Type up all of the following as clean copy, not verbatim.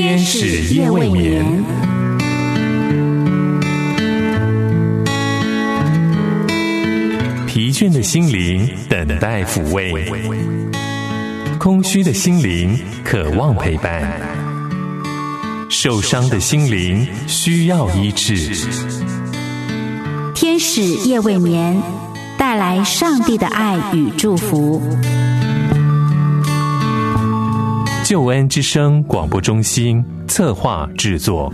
天使夜未眠。疲倦的心灵等待抚慰，空虚的心灵渴望陪伴，受伤的心灵需要医治。 天使夜未眠，带来上帝的爱与祝福。 救恩之声广播中心策划制作。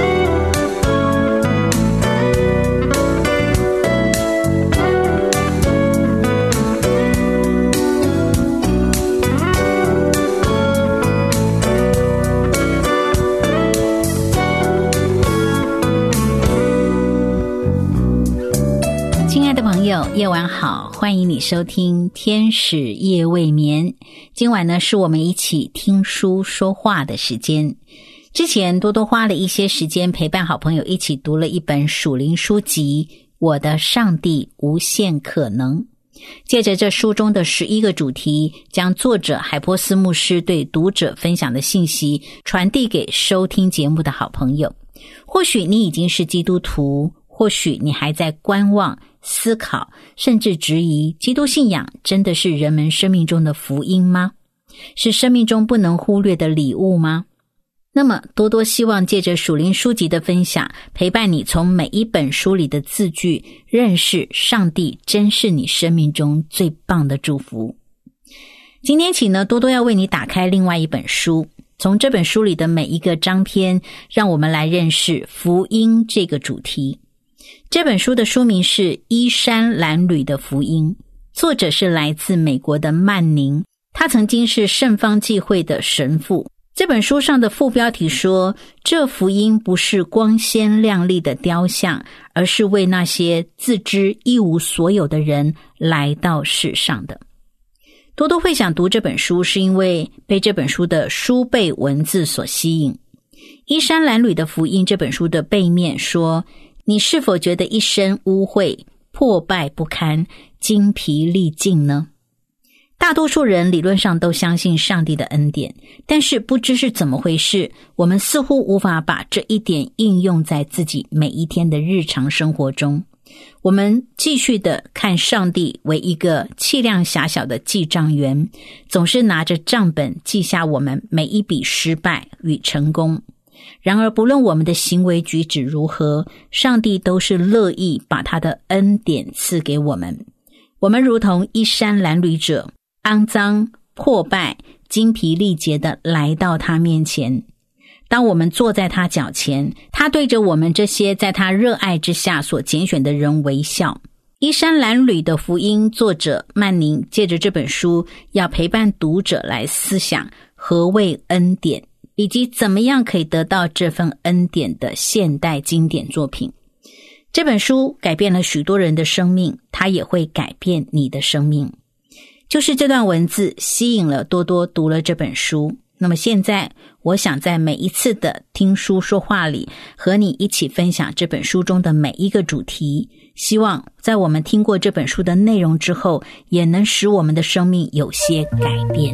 夜晚好，欢迎你收听天使夜未眠。今晚呢，是我们一起听书说话的时间。之前多多花了一些时间陪伴好朋友一起读了一本属灵书籍《我的上帝无限可能》。借着这书中的11个主题，将作者海波斯牧师对读者分享的信息传递给收听节目的好朋友。或许你已经是基督徒，或许你还在观望思考，甚至质疑基督信仰真的是人们生命中的福音吗？是生命中不能忽略的礼物吗？那么多多希望借着属灵书籍的分享，陪伴你从每一本书里的字句，认识上帝真是你生命中最棒的祝福。今天起呢，多多要为你打开另外一本书，从这本书里的每一个章篇，让我们来认识福音这个主题。这本书的书名是《衣衫褴褛的福音》，作者是来自美国的曼宁，他曾经是圣方济会的神父。这本书上的副标题说，这福音不是光鲜亮丽的雕像，而是为那些自知一无所有的人来到世上的。多多会想读这本书，是因为被这本书的书背文字所吸引。《衣衫褴褛的福音》这本书的背面说，你是否觉得一身污秽、破败不堪、精疲力尽呢？大多数人理论上都相信上帝的恩典，但是不知是怎么回事，我们似乎无法把这一点应用在自己每一天的日常生活中。我们继续的看上帝为一个气量狭小的记账员，总是拿着账本记下我们每一笔失败与成功。然而不论我们的行为举止如何，上帝都是乐意把他的恩典赐给我们。我们如同衣衫褴褛者，肮脏、破败、精疲力竭地来到他面前。当我们坐在他脚前，他对着我们这些在他热爱之下所拣选的人微笑。衣衫褴褛的福音作者曼宁借着这本书，要陪伴读者来思想何谓恩典，以及怎么样可以得到这份恩典的现代经典作品。这本书改变了许多人的生命，它也会改变你的生命。就是这段文字吸引了多多读了这本书。那么现在我想在每一次的听书说话里，和你一起分享这本书中的每一个主题，希望在我们听过这本书的内容之后，也能使我们的生命有些改变。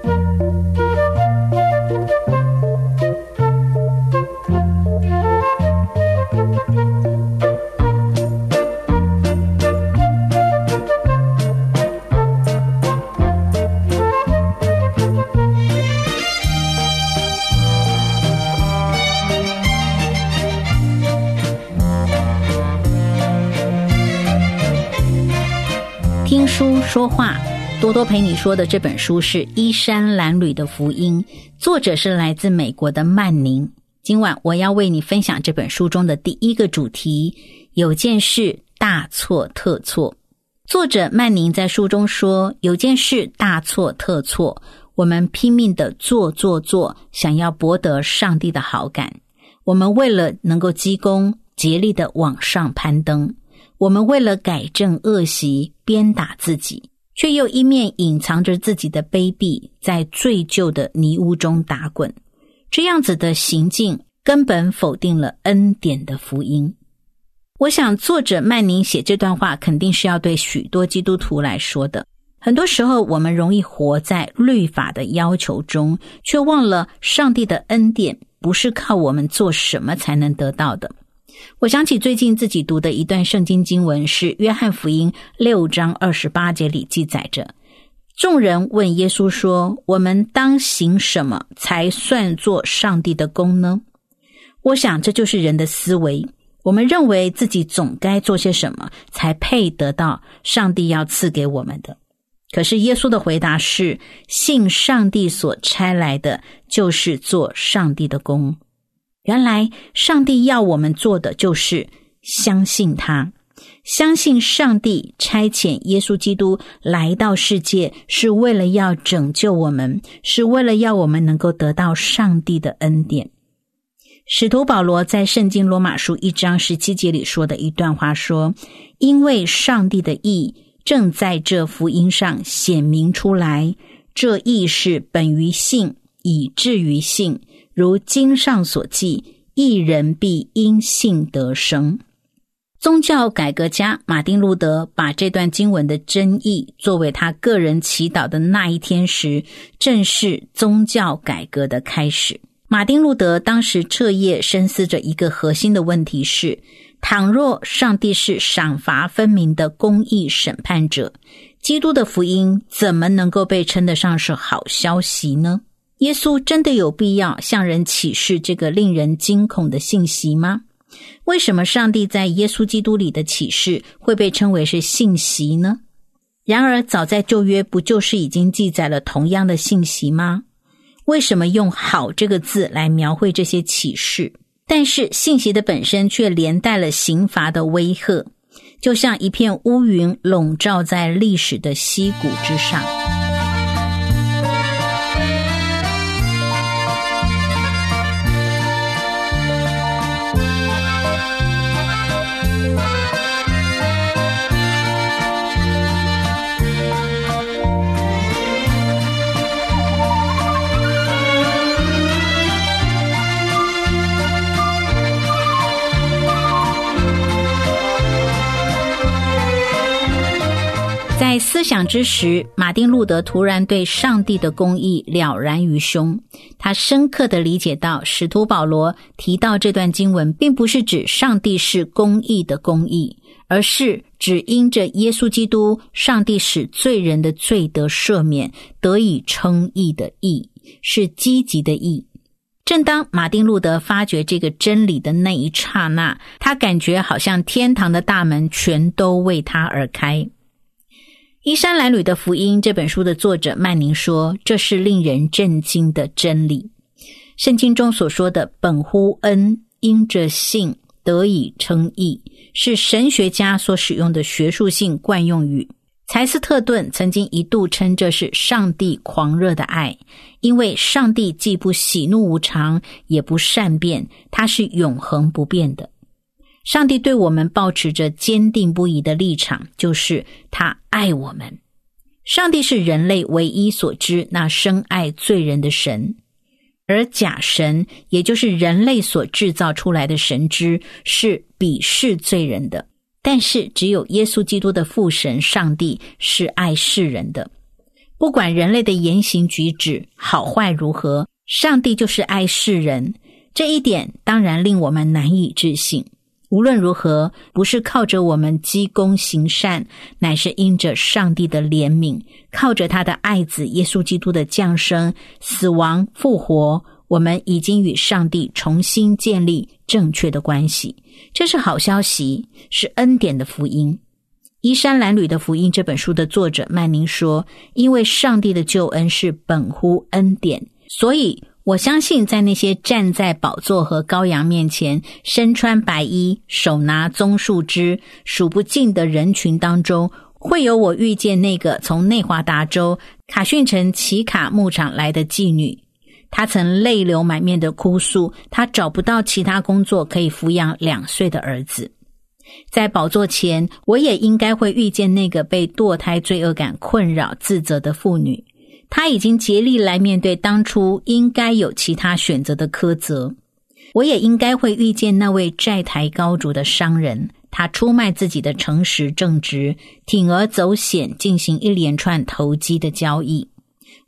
听书说话，多多陪你说的这本书是《衣衫褴褛的福音》，作者是来自美国的曼宁。今晚我要为你分享这本书中的第一个主题，有件事大错特错。作者曼宁在书中说，有件事大错特错，我们拼命的做，想要博得上帝的好感。我们为了能够积功，竭力的往上攀登。我们为了改正恶习，鞭打自己，却又一面隐藏着自己的卑鄙，在罪疚的泥污中打滚。这样子的行径根本否定了恩典的福音。我想作者曼宁写这段话肯定是要对许多基督徒来说的。很多时候我们容易活在律法的要求中，却忘了上帝的恩典不是靠我们做什么才能得到的。我想起最近自己读的一段圣经经文，是约翰福音6章28节里记载着，众人问耶稣说，我们当行什么才算做上帝的工呢？我想这就是人的思维，我们认为自己总该做些什么才配得到上帝要赐给我们的。可是耶稣的回答是，信上帝所差来的就是做上帝的工。原来上帝要我们做的就是相信他，相信上帝差遣耶稣基督来到世界，是为了要拯救我们，是为了要我们能够得到上帝的恩典。使徒保罗在圣经罗马书1章17节里说的一段话说，因为上帝的义正在这福音上显明出来，这义是本于信，以至于信，如经上所记，义人必因信得生。宗教改革家马丁路德把这段经文的真意作为他个人祈祷的那一天时，正是宗教改革的开始。马丁路德当时彻夜深思着一个核心的问题是，倘若上帝是赏罚分明的公义审判者，基督的福音怎么能够被称得上是好消息呢？耶稣真的有必要向人启示这个令人惊恐的信息吗？为什么上帝在耶稣基督里的启示会被称为是信息呢？然而早在旧约不就是已经记载了同样的信息吗？为什么用好这个字来描绘这些启示？但是信息的本身却连带了刑罚的威吓，就像一片乌云笼罩在历史的溪谷之上。在思想之时，马丁路德突然对上帝的公义了然于胸。他深刻地理解到，使徒保罗提到这段经文并不是指上帝是公义的公义，而是指因着耶稣基督，上帝使罪人的罪得赦免，得以称义的义，是积极的义。正当马丁路德发觉这个真理的那一刹那，他感觉好像天堂的大门全都为他而开。衣衫褴褛的福音这本书的作者曼宁说，这是令人震惊的真理。圣经中所说的本乎恩，因着信得以称义，是神学家所使用的学术性惯用语。柴斯特顿曾经一度称这是上帝狂热的爱，因为上帝既不喜怒无常，也不善变，他是永恒不变的。上帝对我们抱持着坚定不移的立场，就是他爱我们。上帝是人类唯一所知那深爱罪人的神，而假神，也就是人类所制造出来的神知，是鄙视罪人的。但是只有耶稣基督的父神上帝是爱世人的。不管人类的言行举止好坏如何，上帝就是爱世人，这一点当然令我们难以置信。无论如何，不是靠着我们积功行善，乃是因着上帝的怜悯，靠着他的爱子耶稣基督的降生、死亡、复活，我们已经与上帝重新建立正确的关系。这是好消息，是恩典的福音。衣衫褴褛的福音这本书的作者曼宁说，因为上帝的救恩是本乎恩典，所以我相信在那些站在宝座和羔羊面前，身穿白衣，手拿棕树枝，数不尽的人群当中，会有我遇见那个从内华达州卡逊城奇卡牧场来的妓女。她曾泪流满面的哭诉，她找不到其他工作可以抚养2岁的儿子。在宝座前，我也应该会遇见那个被堕胎罪恶感困扰自责的妇女。他已经竭力来面对当初应该有其他选择的苛责。我也应该会遇见那位债台高筑的商人，他出卖自己的诚实正直，铤而走险进行一连串投机的交易。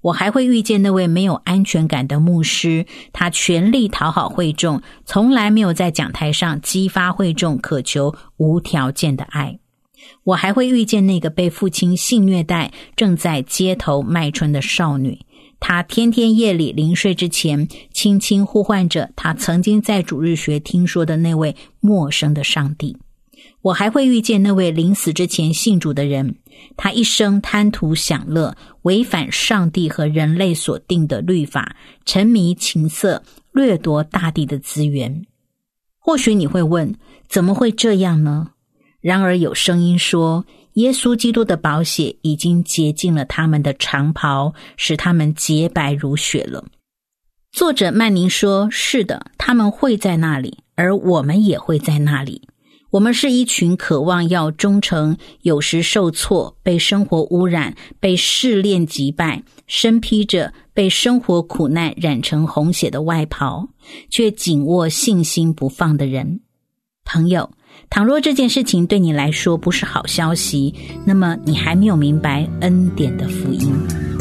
我还会遇见那位没有安全感的牧师，他全力讨好会众，从来没有在讲台上激发会众渴求无条件的爱。我还会遇见那个被父亲性虐待，正在街头卖春的少女，她天天夜里临睡之前，轻轻呼唤着她曾经在主日学听说的那位陌生的上帝。我还会遇见那位临死之前信主的人，他一生贪图享乐，违反上帝和人类所定的律法，沉迷情色，掠夺大地的资源。或许你会问，怎么会这样呢？然而有声音说，耶稣基督的宝血已经洁净了他们的长袍，使他们洁白如雪了。作者曼宁说，是的，他们会在那里，而我们也会在那里。我们是一群渴望要忠诚，有时受挫，被生活污染，被试炼击败，身披着被生活苦难染成红血的外袍，却紧握信心不放的人。朋友，倘若这件事情对你来说不是好消息，那么你还没有明白恩典的福音。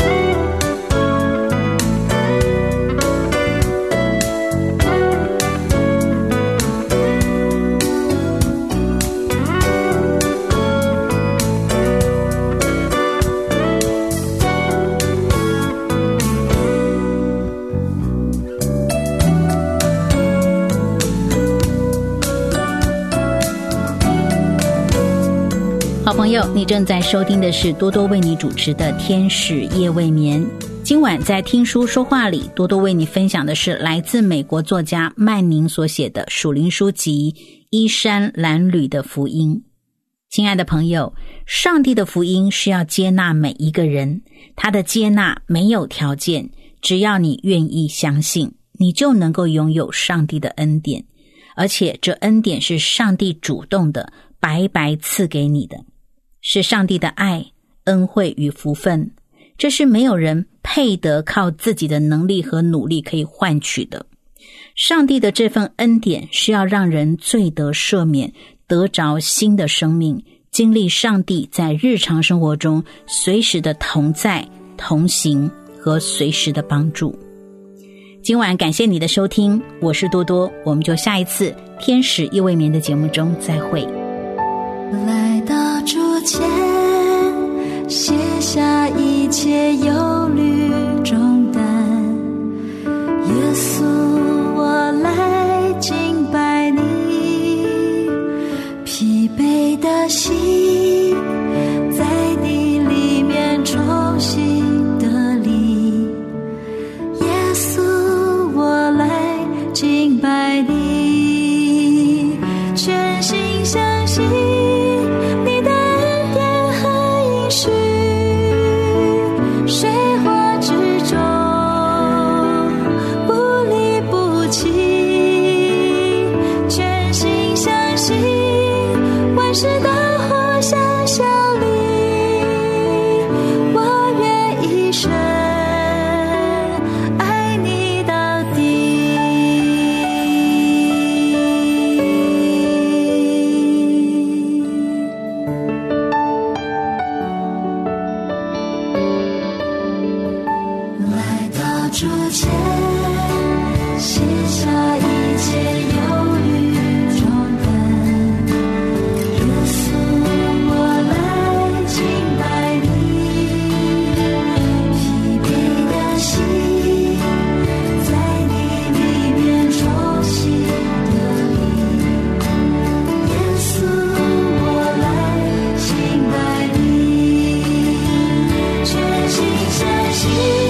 好朋友，你正在收听的是多多为你主持的天使夜未眠。今晚在听书说话里，多多为你分享的是来自美国作家曼宁所写的属灵书籍《衣衫褴褛的福音》。亲爱的朋友，上帝的福音是要接纳每一个人，他的接纳没有条件，只要你愿意相信，你就能够拥有上帝的恩典，而且这恩典是上帝主动的白白赐给你的，是上帝的爱、恩惠与福分，这是没有人配得靠自己的能力和努力可以换取的。上帝的这份恩典是要让人罪得赦免，得着新的生命，经历上帝在日常生活中随时的同在、同行和随时的帮助。今晚感谢你的收听，我是多多，我们就下一次天使夜未眠的节目中再会。 来到主前，卸下一切忧虑重担，耶稣我来敬拜你，疲惫的心在你里面重新得力，耶稣我来敬拜你，全心相信是的活像效力，我愿一生爱你到底。来到主前，卸下一切忧虑相信